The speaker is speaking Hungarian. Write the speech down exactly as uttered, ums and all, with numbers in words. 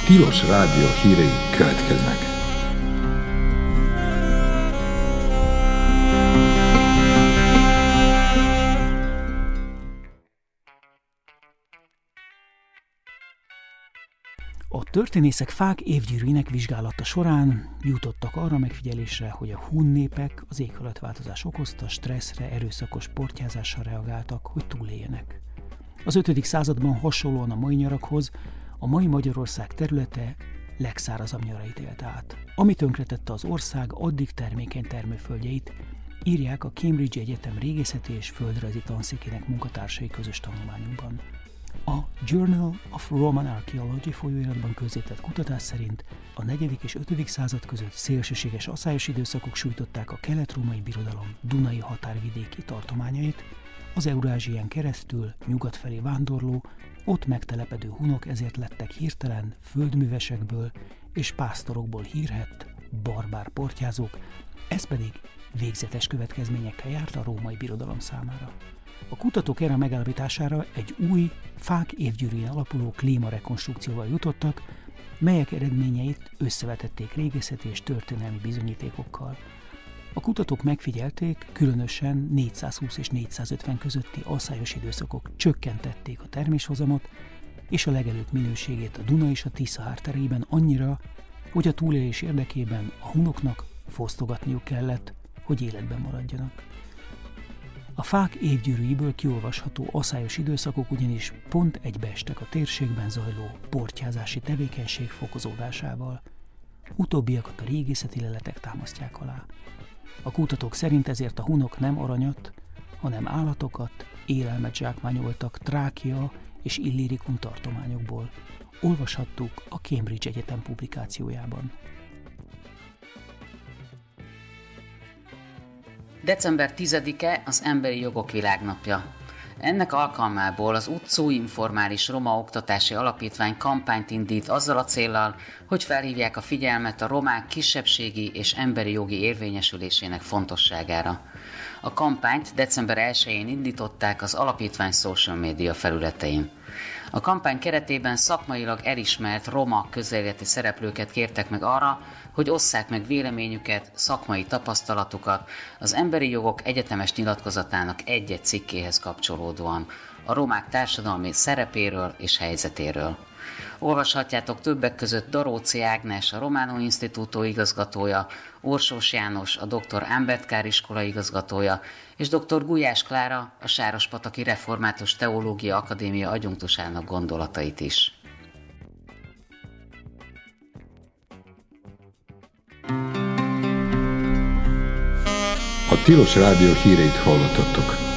Tilos Rádió hírei következnek. A történészek fák évgyűrűinek vizsgálata során jutottak arra megfigyelésre, hogy a hun népek az éghajlatváltozás okozta stresszre, erőszakos portyázással reagáltak, hogy túléljenek. Az ötödik században hasonlóan a mai nyarakhoz a mai Magyarország területe legszárazabb nyarait élte át, ami tönkretette az ország addig termékeny termőföldjeit, írják a Cambridge Egyetem régészeti és földrajzi tanszékének munkatársai közös tanulmányunkban. A Journal of Roman Archaeology folyóiratban közzétett kutatás szerint a negyedik és ötödik század között szélsőséges aszályos időszakok sújtották a kelet-római birodalom dunai határvidéki tartományait, az Eurázsián keresztül nyugat felé vándorló, ott megtelepedő hunok ezért lettek hirtelen földművesekből és pásztorokból hírhett barbár portyázók, ez pedig végzetes következményekkel járt a római birodalom számára. A kutatók erre a megállapítására egy új, fák évgyűrűjén alapuló klímarekonstrukcióval jutottak, melyek eredményeit összevetették régészeti és történelmi bizonyítékokkal. A kutatók megfigyelték, különösen négyszázhúsz és négyszázötven közötti aszályos időszakok csökkentették a terméshozamot és a legelők minőségét a Duna és a Tisza hátterében annyira, hogy a túlélés érdekében a hunoknak fosztogatniuk kellett, hogy életben maradjanak. A fák évgyűrűiből kiolvasható aszályos időszakok ugyanis pont egybeestek a térségben zajló portyázási tevékenység fokozódásával. Utóbbiakat a régészeti leletek támasztják alá. A kutatók szerint ezért a hunok nem aranyat, hanem állatokat, élelmet zsákmányoltak Trákia és Illyricum tartományokból. Olvashattuk a Cambridge Egyetem publikációjában. december tizedike az Emberi Jogok Világnapja. Ennek alkalmából az utcó informális roma oktatási alapítvány kampányt indít azzal a céllal, hogy felhívják a figyelmet a romák kisebbségi és emberi jogi érvényesülésének fontosságára. A kampányt december elsején indították az alapítvány social media felületein. A kampány keretében szakmailag elismert roma közéleti szereplőket kértek meg arra, hogy osszák meg véleményüket, szakmai tapasztalatukat az Emberi Jogok Egyetemes Nyilatkozatának egy-egy cikkéhez kapcsolódóan, a romák társadalmi szerepéről és helyzetéről. Olvashatjátok többek között Daróci Ágnes, a Romano Instituto igazgatója, Orsós János, a doktor Ámbert iskola igazgatója, és doktor Gulyás Klára, a Sárospataki Református Teológia Akadémia adjunktusának gondolatait is. A Tilos Rádió híreit hallottattok.